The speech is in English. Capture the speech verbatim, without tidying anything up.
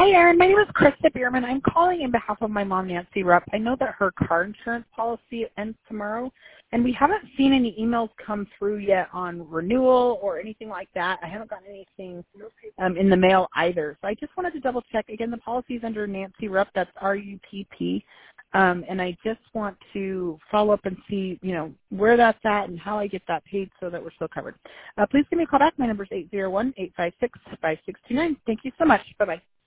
Hi, Erin. My name is Krista Bierman. I'm calling in behalf of my mom, Nancy Rupp. I know that her car insurance policy ends tomorrow, and we haven't seen any emails come through yet on renewal or anything like that. I haven't gotten anything um, in the mail either. So I just wanted to double check. Again, the policy is under Nancy Rupp. That's R U P P. Um, and I just want to follow up and see, you know, where that's at and how I get that paid so that we're still covered. Uh, please give me a call back. My number is eight zero one, eight five six, five six two nine. Thank you so much. Bye-bye.